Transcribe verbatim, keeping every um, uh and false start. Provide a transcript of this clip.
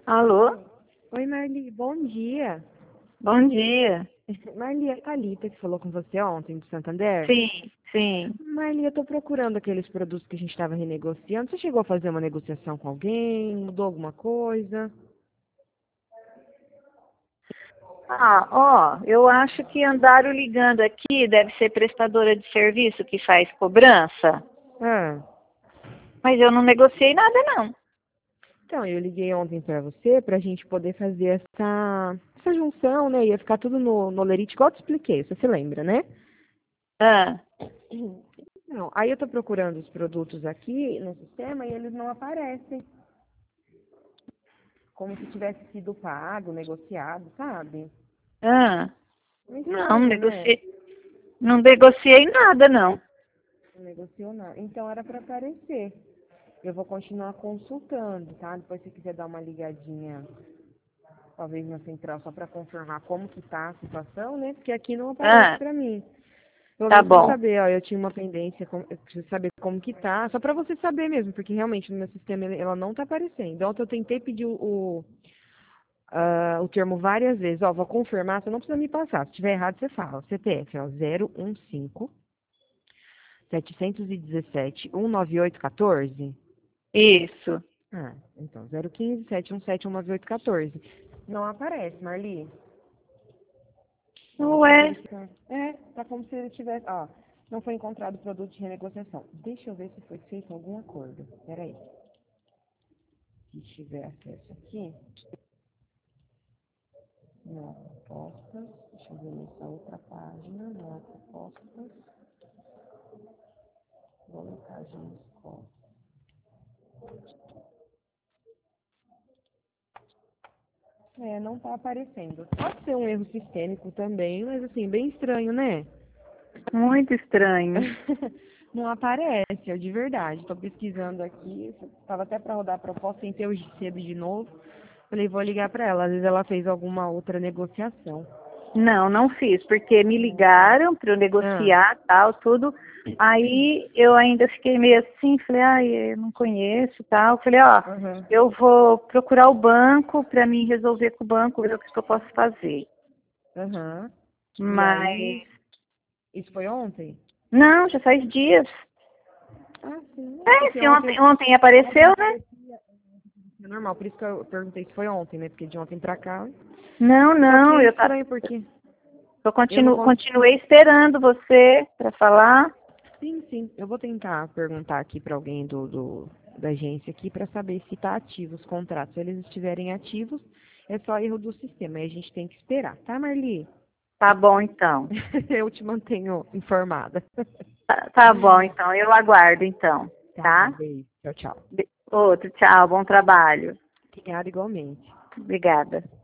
Alô? Oi, Marli, bom dia. Bom dia. Marli, é a Thalita que falou com você ontem do Santander? Sim, sim. Marli, eu tô procurando aqueles produtos que a gente estava renegociando. Você chegou a fazer uma negociação com alguém? Mudou alguma coisa? Ah, ó, eu acho que andaram ligando aqui, deve ser prestadora de serviço que faz cobrança, Ah, mas eu não negociei nada, não. então, eu liguei ontem pra você pra gente poder fazer essa, essa junção, né? Ia ficar tudo no, no Lerite, igual eu te expliquei, você se lembra, né? Ah, Não, aí eu tô procurando os produtos aqui no sistema e eles não aparecem. Como se tivesse sido pago, negociado, sabe? ah, Muito não, estranho, né? negociei, não negociei nada, não. Não negociou nada. Então era para aparecer. Eu vou continuar consultando, tá? Depois se quiser dar uma ligadinha, talvez na central, só para confirmar como que tá a situação, né? Porque aqui não aparece Ah, para mim. Pelo tá menos para bom. saber, ó, eu tinha uma pendência, com- eu preciso saber como que tá, só para você saber mesmo, porque realmente no meu sistema ele- ela não tá aparecendo. Ontem eu tentei pedir o, o, ah, o termo várias vezes, ó, vou confirmar, você não precisa me passar. Se tiver errado, você fala. C P F, ó, zero um cinco setecentos e dezessete, cento e noventa e oito, quatorze. Isso. Ah, então, zero um cinco, sete um sete, cento e noventa e oito, quatorze. Não aparece, Marli. Ó, deixa eu Ué, verificar. É, tá como se ele tivesse. Ó, não foi encontrado produto de renegociação. Deixa eu ver se foi feito algum acordo. Peraí. Se tiver acesso aqui. Não, propostas. Deixa eu ver nessa outra página. Não, propostas. Volantagem escola. É, não tá aparecendo. Pode ser um erro sistêmico também, mas assim, bem estranho, né? muito estranho. Não aparece, é de verdade. Estou pesquisando aqui, estava até para rodar a proposta, tentei hoje cedo de novo. Falei, vou ligar para ela, às vezes ela fez alguma outra negociação. Não, não fiz, porque me Não fez. ligaram para eu Ah, negociar, tal, tudo. Aí eu ainda fiquei meio assim, falei, ai, eu não conheço, tal. Falei, ó, aham. eu vou procurar o banco para mim resolver com o banco, ver o que eu posso fazer. Aham. E Mas, aí, isso foi ontem? não, já faz dias. Ah, sim. É É, porque se ontem, ontem, eu- ontem ontem apareceu, né? aparecia é normal, por isso que eu perguntei se foi ontem, né? Porque de ontem pra cá. Não, Só que não, é eu, tá, estranho porque eu eu não continuo, consigo. continuei esperando você para falar. Sim, sim. Eu vou tentar perguntar aqui para alguém do, do- da agência aqui para saber se está ativo os contratos. Se eles estiverem ativos, é só erro do sistema. Aí a gente tem que esperar, tá, Marli? Tá bom, então. Eu te mantenho informada. Tá, tá bom, então. Eu aguardo, então. Tá bom, Tá? beijo. Tchau, tchau. Be- Outro, tchau, bom trabalho. Obrigada igualmente. Obrigada.